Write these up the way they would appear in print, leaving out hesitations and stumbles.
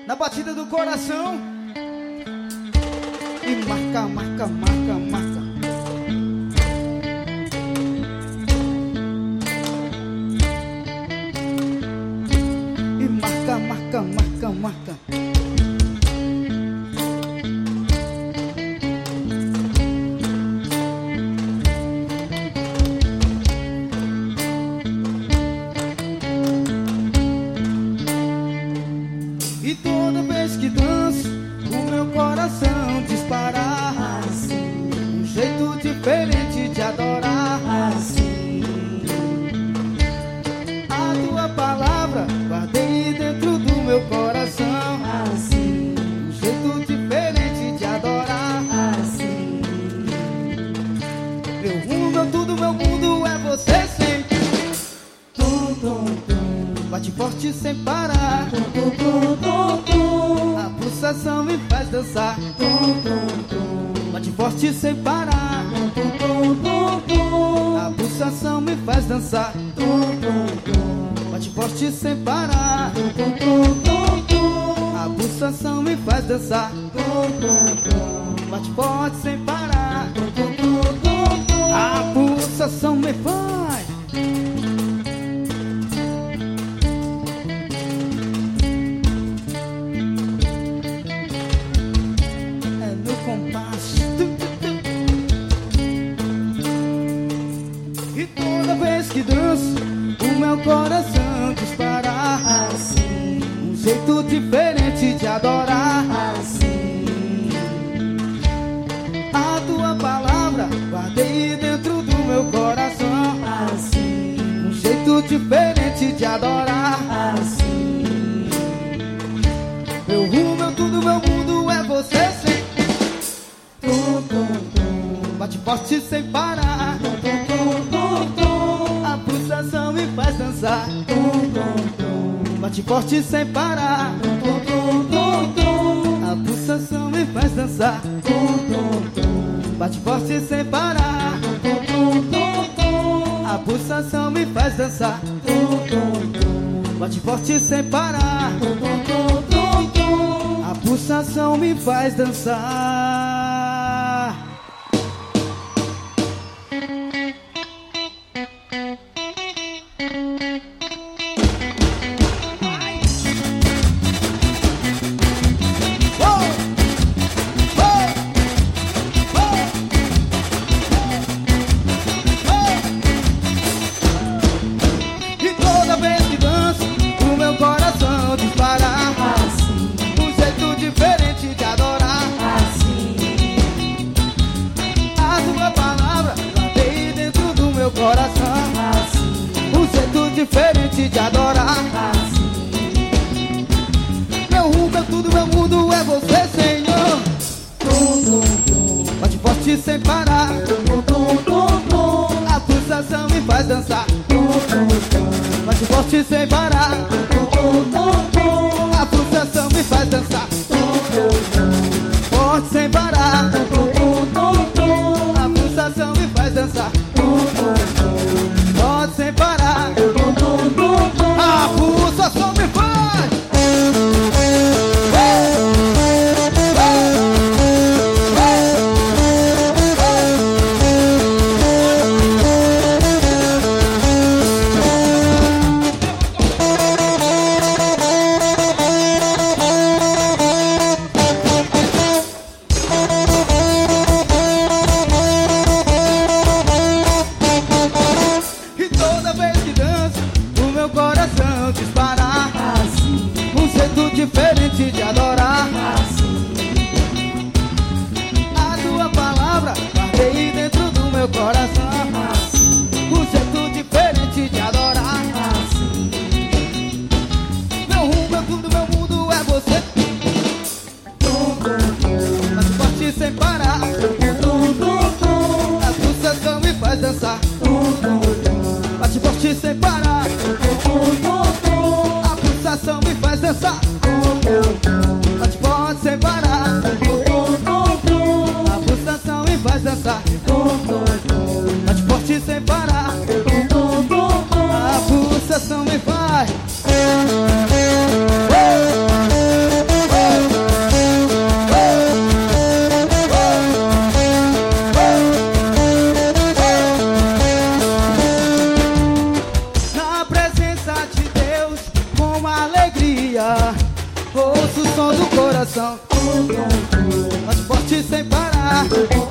na batida do coração. E marca, marca, marca, marca. E marca, marca, marca, marca. E toda vez que danço, o meu coração dispara assim, um jeito diferente de adorar assim. A tua palavra guardei dentro do meu coração assim, um jeito diferente de adorar assim. Meu rumo, meu tudo, meu mundo é você sempre. Tum, tum, tum. Bate forte sem parar. Tum, tum, tum, tum, tum. A pulsação me faz dançar. Tum, tum, tum. Bate forte sem parar. Tum, tum, tum, tum. A pulsação me faz dançar. Tum, tum, tum. Bate forte sem parar. Tum, tum, tum, tum. A pulsação me faz dançar. Tum, tum, tum. Bate forte sem parar. Tum, tum, tum, tum. A pulsação me faz. E toda vez que danço, o meu coração dispara assim, um jeito diferente de adorar assim. A tua palavra guardei dentro do meu coração assim, um jeito diferente de adorar assim. Meu rumo, meu tudo, meu mundo é você sempre. Tum, tum, tum. Bate forte sem parar. Tum, tum, tum, tum. A pulsação me faz dançar. Tum, tum, tum. Bate forte sem parar. Tum, tum, tum, tum. A pulsação me faz dançar. Tum, tum, tum. Bate forte sem parar. Tum, tum, tum, tum. A pulsação me faz dançar. Tum, tum, tum. Bate forte sem parar. Tum, tum, tum, tum. A pulsação me faz dançar. Diferente de adorar assim. Meu rumo, meu tudo, meu mundo é você, Senhor. Tum, tum, tum. Bate forte sem parar. Tum, tum, tum, tum. A pulsação me faz dançar. Tum, tum, tum. Bate forte sem parar. Tum, tum, tum, tum. A pulsação me faz dançar. Tum, tum, tum. Forte sem parar. Tum, tum, tum, tum. A pulsação me faz dançar. Tum, tum, tum. Forte sem parar. A pulsação me faz. E toda vez que danço, o meu coração dispara assim, um jeito diferente de adorar assim. A tua palavra guardei dentro do meu coração assim, um jeito diferente de adorar assim. Meu rumo, meu tudo, meu mundo é você. Tum, tum, tum. Mas forte sem parar. Tum, tum, tum, tum. A pulsação me faz dançar. Tum, tum, tum. Bate forte sem parar. A pulsação me faz dançar. Bate forte sem parar. A pulsação me faz dançar. Bate forte sem parar. A pulsação me faz. ouço o som do coração. Bate forte sem parar.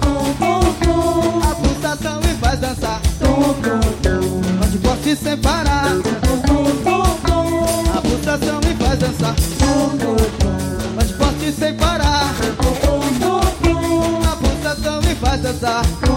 A pulsação me faz dançar. Bate forte sem parar. A pulsação me faz dançar. Bate forte sem parar. A pulsação me faz dançar.